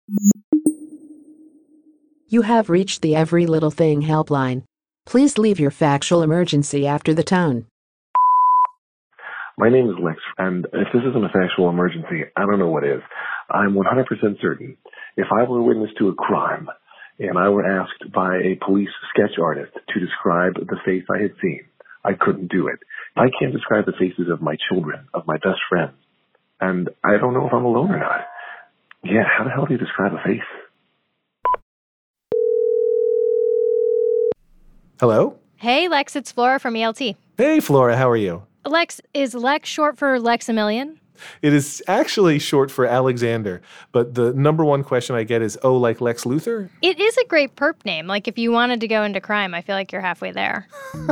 You have reached the Every Little Thing helpline. Please leave your factual emergency after the tone. My name is Lex, and if this isn't a factual emergency, I don't know what is. I'm 100% certain if I were a witness to a crime and I were asked by a police sketch artist to describe the face I had seen, I couldn't do it. I can't describe the faces of my children, of my best friends, and I don't know if I'm alone or not. Yeah, how the hell do you describe a face? Hello? Hey, Lex, it's Flora from ELT. Hey, Flora, how are you? Lex, is Lex short for Lexamillion? It is actually short for Alexander, but the number one question I get is, oh, like Lex Luthor? It is a great perp name. Like, if you wanted to go into crime, I feel like you're halfway there.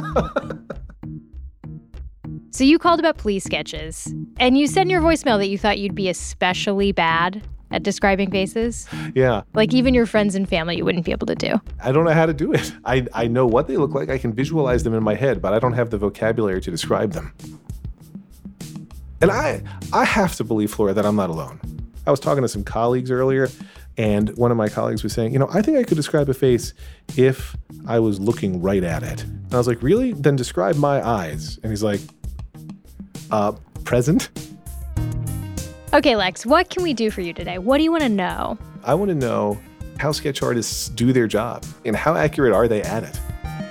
So you called about police sketches, and you said in your voicemail that you thought you'd be especially bad at describing faces. Yeah. Like, even your friends and family you wouldn't be able to do. I don't know how to do it. I know what they look like. I can visualize them in my head, but I don't have the vocabulary to describe them. And I have to believe, Flora, that I'm not alone. I was talking to some colleagues earlier, and one of my colleagues was saying, I think I could describe a face if I was looking right at it. And I was like, really? Then describe my eyes. And he's like, present? Okay, Lex, what can we do for you today? What do you want to know? I want to know how sketch artists do their job and how accurate are they at it?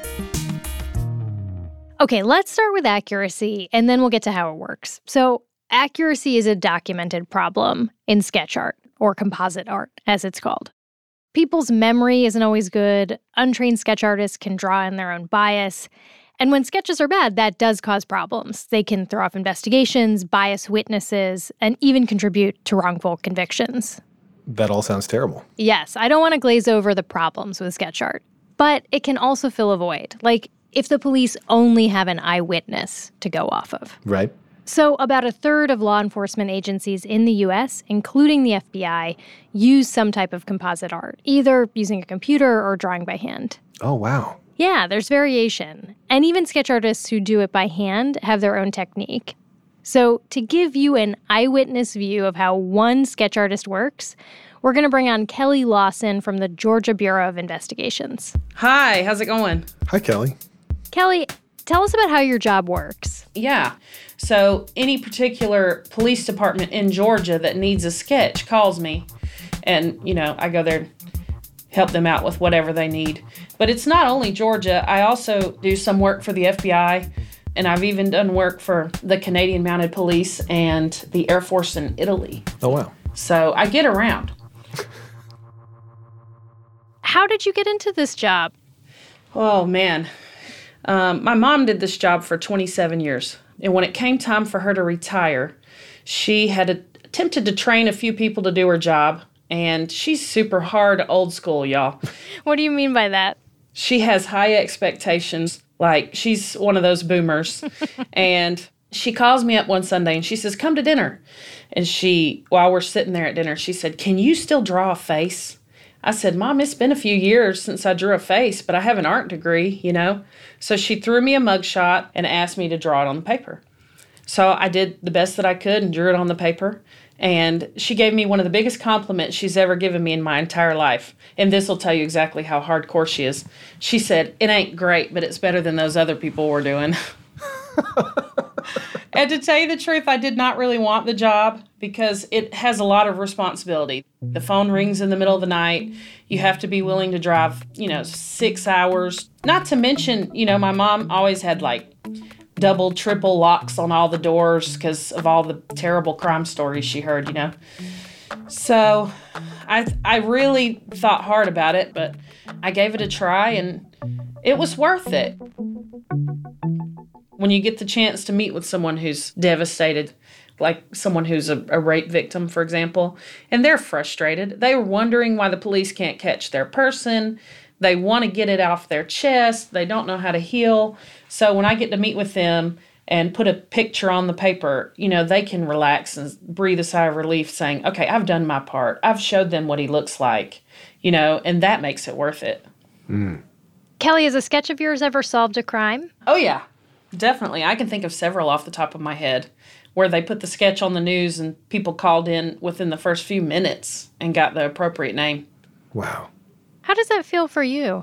Okay, let's start with accuracy, and then we'll get to how it works. So, accuracy is a documented problem in sketch art, or composite art, as it's called. People's memory isn't always good. Untrained sketch artists can draw in their own bias. And when sketches are bad, that does cause problems. They can throw off investigations, bias witnesses, and even contribute to wrongful convictions. That all sounds terrible. Yes, I don't want to glaze over the problems with sketch art. But it can also fill a void. Like, if the police only have an eyewitness to go off of. Right. So about a third of law enforcement agencies in the U.S., including the FBI, use some type of composite art, either using a computer or drawing by hand. Oh, wow. Yeah, there's variation. And even sketch artists who do it by hand have their own technique. So to give you an eyewitness view of how one sketch artist works, we're going to bring on Kelly Lawson from the Georgia Bureau of Investigations. Hi, how's it going? Hi, Kelly. Kelly, tell us about how your job works. Yeah. So any particular police department in Georgia that needs a sketch calls me. And, I go there, help them out with whatever they need. But it's not only Georgia. I also do some work for the FBI. And I've even done work for the Canadian Mounted Police and the Air Force in Italy. Oh, wow. So I get around. How did you get into this job? Oh, man. My mom did this job for 27 years. And when it came time for her to retire, she had attempted to train a few people to do her job. And she's super hard old school, y'all. What do you mean by that? She has high expectations. Like, she's one of those boomers. And she calls me up one Sunday and she says, come to dinner. And while we're sitting there at dinner, she said, can you still draw a face? I said, Mom, it's been a few years since I drew a face, but I have an art degree, So she threw me a mugshot and asked me to draw it on the paper. So I did the best that I could and drew it on the paper. And she gave me one of the biggest compliments she's ever given me in my entire life. And this will tell you exactly how hardcore she is. She said, it ain't great, but it's better than those other people were doing. And to tell you the truth, I did not really want the job because it has a lot of responsibility. The phone rings in the middle of the night. You have to be willing to drive, 6 hours. Not to mention, my mom always had double, triple locks on all the doors because of all the terrible crime stories she heard, So I really thought hard about it, but I gave it a try and it was worth it. When you get the chance to meet with someone who's devastated, like someone who's a rape victim, for example, and they're frustrated. They're wondering why the police can't catch their person. They want to get it off their chest. They don't know how to heal. So when I get to meet with them and put a picture on the paper, they can relax and breathe a sigh of relief saying, okay, I've done my part. I've showed them what he looks like, and that makes it worth it. Mm. Kelly, has a sketch of yours ever solved a crime? Oh, yeah, definitely. I can think of several off the top of my head. where they put the sketch on the news and people called in within the first few minutes and got the appropriate name. Wow. How does that feel for you?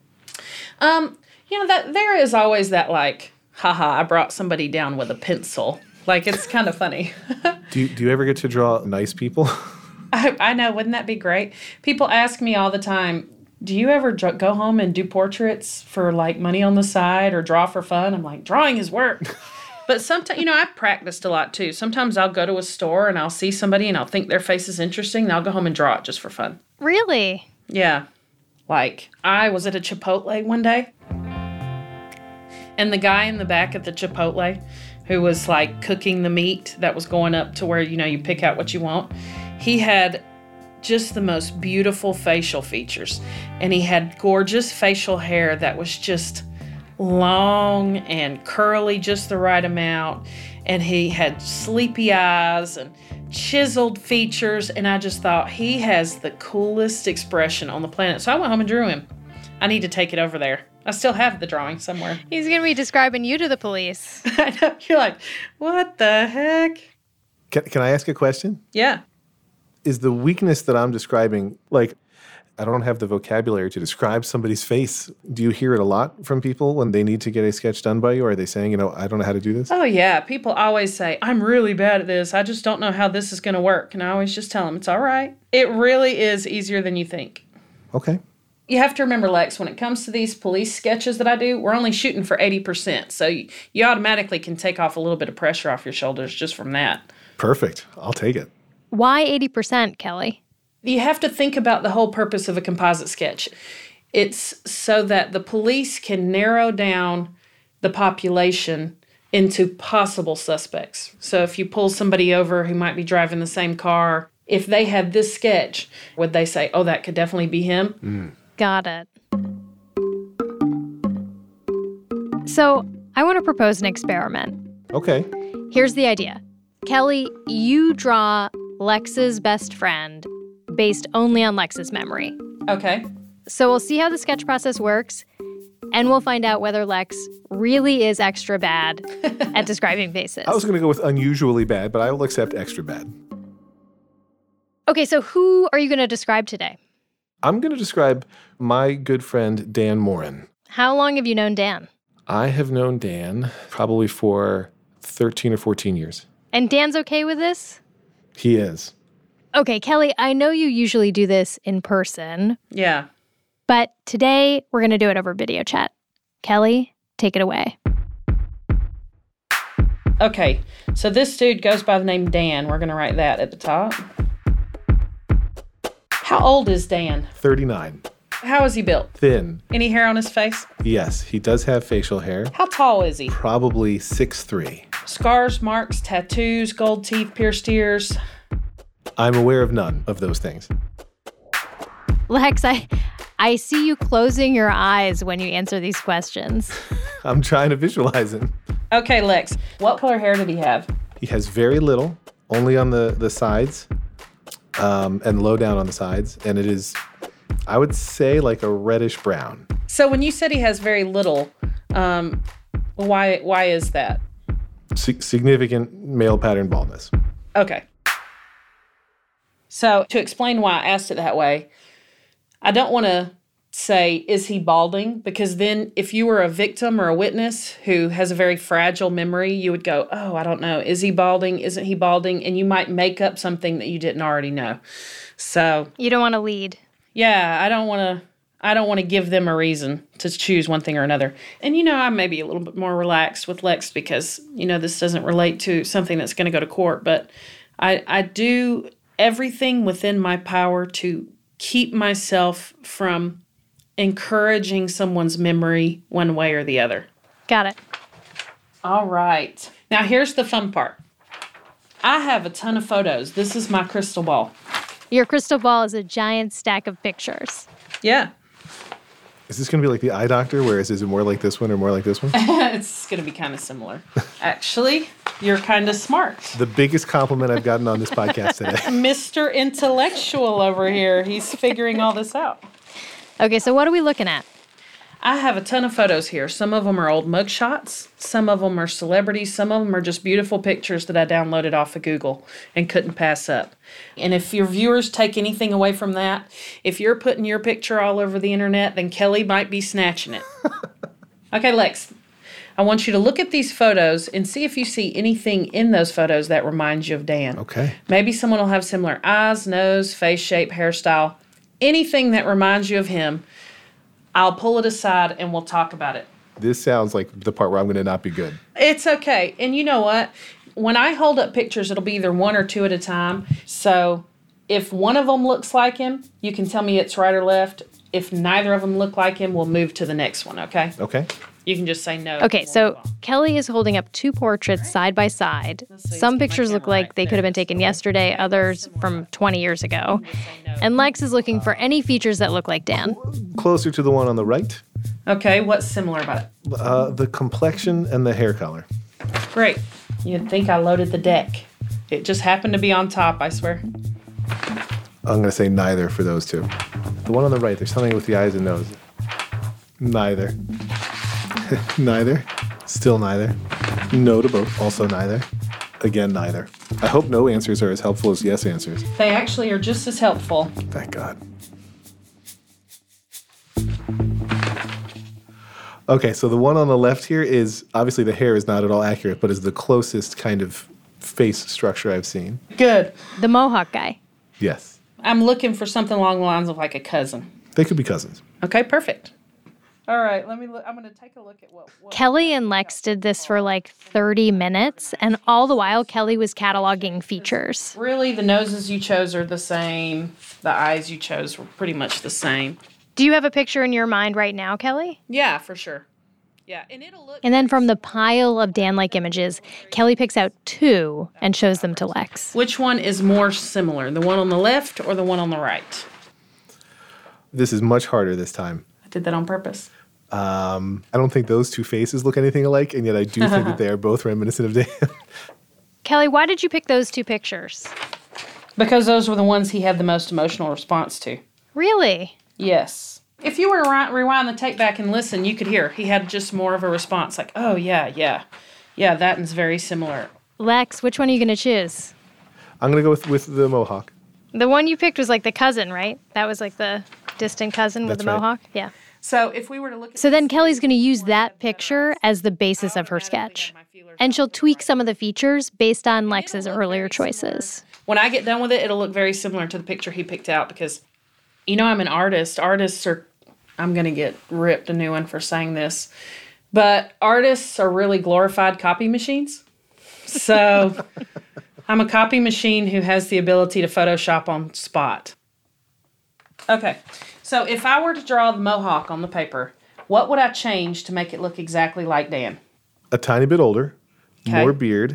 That there is always that like, haha, I brought somebody down with a pencil. Like, it's kind of funny. Do you ever get to draw nice people? I know, wouldn't that be great? People ask me all the time, do you ever go home and do portraits for like money on the side or draw for fun? I'm like, drawing is work. But sometimes, I've practiced a lot too. Sometimes I'll go to a store and I'll see somebody and I'll think their face is interesting and I'll go home and draw it just for fun. Really? Yeah. Like, I was at a Chipotle one day, and the guy in the back at the Chipotle who was like cooking the meat that was going up to where, you pick out what you want, he had just the most beautiful facial features. And he had gorgeous facial hair that was just long and curly, just the right amount. And he had sleepy eyes and chiseled features. And I just thought, he has the coolest expression on the planet. So I went home and drew him. I need to take it over there. I still have the drawing somewhere. He's going to be describing you to the police. I know. You're like, what the heck? Can I ask a question? Yeah. Is the weakness that I'm describing, like, I don't have the vocabulary to describe somebody's face. Do you hear it a lot from people when they need to get a sketch done by you? Or are they saying, I don't know how to do this? Oh, yeah. People always say, I'm really bad at this. I just don't know how this is going to work. And I always just tell them, it's all right. It really is easier than you think. Okay. You have to remember, Lex, when it comes to these police sketches that I do, we're only shooting for 80%. So you automatically can take off a little bit of pressure off your shoulders just from that. Perfect. I'll take it. Why 80%, Kelly? You have to think about the whole purpose of a composite sketch. It's so that the police can narrow down the population into possible suspects. So if you pull somebody over who might be driving the same car, if they had this sketch, would they say, oh, that could definitely be him? Got it. So I want to propose an experiment. Okay. Here's the idea. Kelly, you draw Lex's best friend based only on Lex's memory. Okay. So we'll see how the sketch process works, and we'll find out whether Lex really is extra bad at describing faces. I was going to go with unusually bad, but I will accept extra bad. Okay, so who are you going to describe today? I'm going to describe my good friend, Dan Morin. How long have you known Dan? I have known Dan probably for 13 or 14 years. And Dan's okay with this? He is. Okay, Kelly, I know you usually do this in person. Yeah. But today, we're going to do it over video chat. Kelly, take it away. Okay, so this dude goes by the name Dan. We're going to write that at the top. How old is Dan? 39. How is he built? Thin. Any hair on his face? Yes, he does have facial hair. How tall is he? Probably 6'3". Scars, marks, tattoos, gold teeth, pierced ears. I'm aware of none of those things. Lex, I see you closing your eyes when you answer these questions. I'm trying to visualize him. Okay, Lex, what color hair did he have? He has very little, only on the sides, and low down on the sides. And it is, I would say, like a reddish brown. So when you said he has very little, why is that? Significant male pattern baldness. Okay. So to explain why I asked it that way, I don't want to say, is he balding? Because then if you were a victim or a witness who has a very fragile memory, you would go, oh, I don't know. Is he balding? Isn't he balding? And you might make up something that you didn't already know. So you don't want to lead. Yeah, I don't want to give them a reason to choose one thing or another. And, I may be a little bit more relaxed with Lex because, this doesn't relate to something that's going to go to court. But I do everything within my power to keep myself from encouraging someone's memory one way or the other. Got it. All right. Now, here's the fun part. I have a ton of photos. This is my crystal ball. Your crystal ball is a giant stack of pictures. Yeah. Is this going to be like the eye doctor, where is it more like this one or more like this one? It's going to be kind of similar. Actually, you're kind of smart. The biggest compliment I've gotten on this podcast today. Mr. Intellectual over here. He's figuring all this out. Okay, so what are we looking at? I have a ton of photos here. Some of them are old mugshots. Some of them are celebrities. Some of them are just beautiful pictures that I downloaded off of Google and couldn't pass up. And if your viewers take anything away from that, if you're putting your picture all over the internet, then Kelly might be snatching it. Okay, Lex, I want you to look at these photos and see if you see anything in those photos that reminds you of Dan. Okay. Maybe someone will have similar eyes, nose, face shape, hairstyle. Anything that reminds you of him. I'll pull it aside and we'll talk about it. This sounds like the part where I'm going to not be good. It's okay. And you know what? When I hold up pictures, it'll be either one or two at a time. So if one of them looks like him, you can tell me it's right or left. If neither of them look like him, we'll move to the next one, okay? Okay. You can just say no. Okay, so Kelly is holding up two portraits side by side. Some pictures look like they could have been taken yesterday, others from 20 years ago. And Lex is looking for any features that look like Dan. Closer to the one on the right. Okay, what's similar about it? The complexion and the hair color. Great. You'd think I loaded the deck. It just happened to be on top, I swear. I'm going to say neither for those two. The one on the right, there's something with the eyes and nose. Neither. Neither. Still neither. No to both. Also neither. Again, neither. I hope no answers are as helpful as yes answers. They actually are just as helpful. Thank God. Okay, so the one on the left here is, obviously the hair is not at all accurate, but is the closest kind of face structure I've seen. Good. The Mohawk guy. Yes. I'm looking for something along the lines of like a cousin. They could be cousins. Okay, perfect. All right, let me look. I'm going to take a look at what Kelly and Lex did this for like 30 minutes, and all the while Kelly was cataloging features. Really, the noses you chose are the same. The eyes you chose were pretty much the same. Do you have a picture in your mind right now, Kelly? Yeah, for sure. Yeah, and it'll look. And then from the pile of Dan-like images, Kelly picks out two and shows them to Lex. Which one is more similar, the one on the left or the one on the right? This is much harder this time. I did that on purpose. I don't think those two faces look anything alike, and yet I do think that they are both reminiscent of Dan. Kelly, why did you pick those two pictures? Because those were the ones he had the most emotional response to. Really? Yes. If you were to rewind the tape back and listen, you could hear he had just more of a response like, oh, yeah, that one's very similar. Lex, which one are you going to choose? I'm going to go with the Mohawk. The one you picked was like the cousin, right? That was like the distant cousin with That's the right. Mohawk? Yeah. So if we were to look at So then Kelly's going to use that picture as the basis of her sketch. And she'll tweak some of the features based on Lex's earlier choices. When I get done with it, it'll look very similar to the picture he picked out because, you know, I'm an artist. Artists are, I'm going to get ripped a new one for saying this, but artists are really glorified copy machines. So I'm a copy machine who has the ability to Photoshop on spot. Okay, so if I were to draw the Mohawk on the paper, what would I change to make it look exactly like Dan? A tiny bit older, Okay. more beard,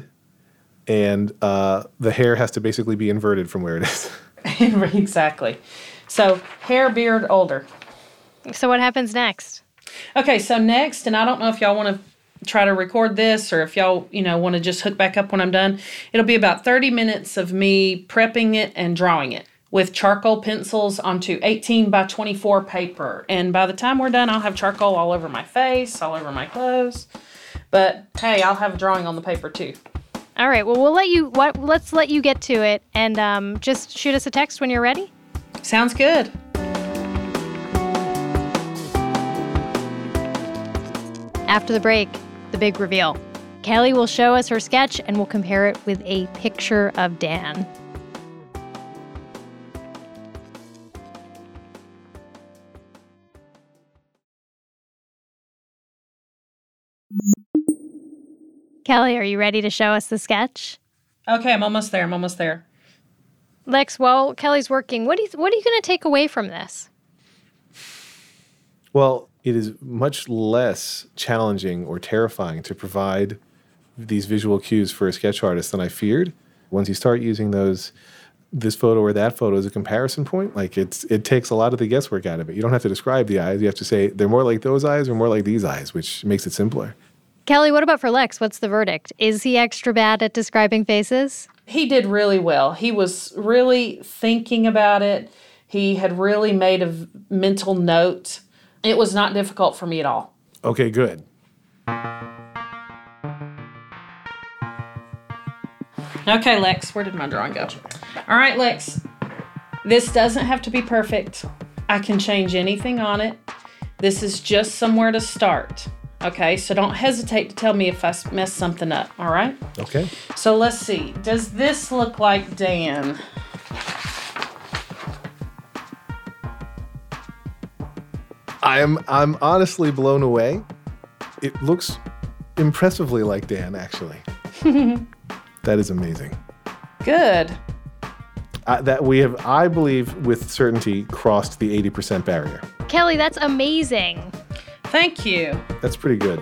and the hair has to basically be inverted from where it is. Exactly. So hair, beard, older. So what happens next? Okay, so next, and I don't know if y'all want to try to record this or if y'all, want to just hook back up when I'm done. It'll be about 30 minutes of me prepping it and drawing it with charcoal pencils onto 18 by 24 paper. And by the time we're done, I'll have charcoal all over my face, all over my clothes. But hey, I'll have a drawing on the paper too. All right, well, let's let you get to it, and just shoot us a text when you're ready. Sounds good. After the break, the big reveal. Kelly will show us her sketch, and we'll compare it with a picture of Dan. Kelly, are you ready to show us the sketch? Okay, I'm almost there. Lex, while Kelly's working, what are you going to take away from this? Well, it is much less challenging or terrifying to provide these visual cues for a sketch artist than I feared. Once you start using this photo or that photo as a comparison point, it takes a lot of the guesswork out of it. You don't have to describe the eyes. You have to say they're more like those eyes or more like these eyes, which makes it simpler. Kelly, what about for Lex? What's the verdict? Is he extra bad at describing faces? He did really well. He was really thinking about it. He had really made a mental note. It was not difficult for me at all. Okay, good. Okay, Lex, where did my drawing go? All right, Lex, this doesn't have to be perfect. I can change anything on it. This is just somewhere to start. Okay, so don't hesitate to tell me if I mess something up, all right? Okay. So let's see. Does this look like Dan? I'm honestly blown away. It looks impressively like Dan, actually. That is amazing. Good. That we have, I believe, with certainty, crossed the 80% barrier. Kelly, that's amazing. Thank you. That's pretty good.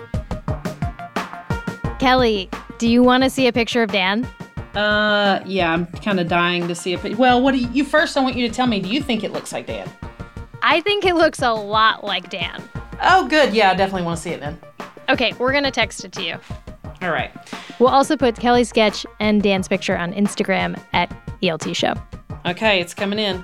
Kelly, do you want to see a picture of Dan? Yeah, I'm kind of dying to see a picture. Well, what do you first? I want you to tell me. Do you think it looks like Dan? I think it looks a lot like Dan. Oh, good. Yeah, I definitely want to see it then. Okay, we're going to text it to you. All right. We'll also put Kelly's sketch and Dan's picture on Instagram at ELT Show. Okay, it's coming in.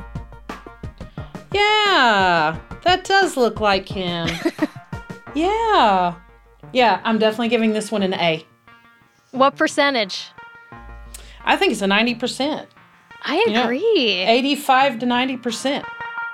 Yeah, that does look like him. Yeah. Yeah, I'm definitely giving this one an A. What percentage? I think it's a 90%. I agree. 85 to 90%.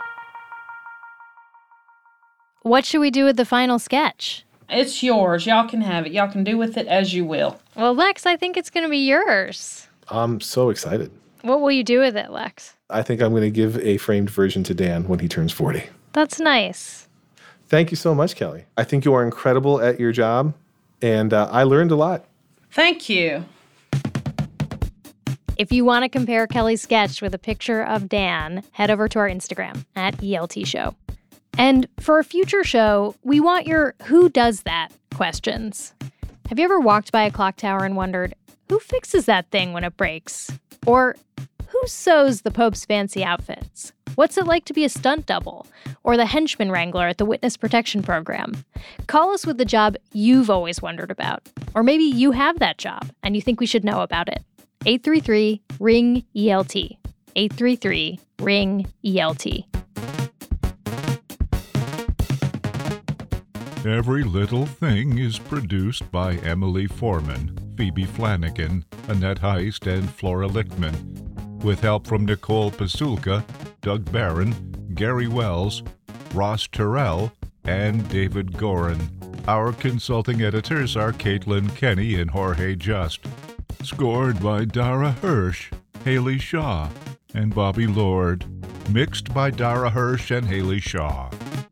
What should we do with the final sketch? It's yours. Y'all can have it. Y'all can do with it as you will. Well, Lex, I think it's going to be yours. I'm so excited. What will you do with it, Lex? I think I'm going to give a framed version to Dan when he turns 40. That's nice. Thank you so much, Kelly. I think you are incredible at your job, and I learned a lot. Thank you. If you want to compare Kelly's sketch with a picture of Dan, head over to our Instagram at ELT Show. And for a future show, we want your who does that questions. Have you ever walked by a clock tower and wondered, who fixes that thing when it breaks? Or who sews the Pope's fancy outfits? What's it like to be a stunt double? Or the henchman wrangler at the Witness Protection Program? Call us with the job you've always wondered about. Or maybe you have that job and you think we should know about it. 833-RING-ELT. 833-RING-ELT. Every Little Thing is produced by Emily Foreman, Phoebe Flanagan, Annette Heist, and Flora Lichtman, with help from Nicole Pasulka, Doug Barron, Gary Wells, Ross Terrell, and David Gorin. Our consulting editors are Caitlin Kenny and Jorge Just. Scored by Dara Hirsch, Haley Shaw, and Bobby Lord. Mixed by Dara Hirsch and Haley Shaw.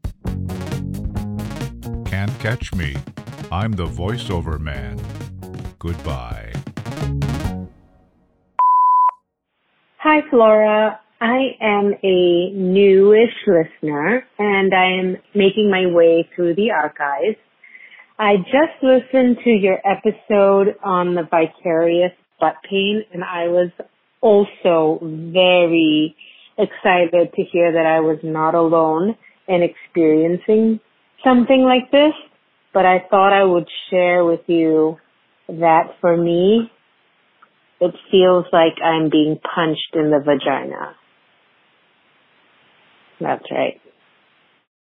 Can't catch me. I'm the voiceover man. Goodbye. Hi, Flora. I am a newish listener, and I am making my way through the archives. I just listened to your episode on the vicarious butt pain, and I was also very excited to hear that I was not alone in experiencing something like this, but I thought I would share with you that for me, it feels like I'm being punched in the vagina. That's right.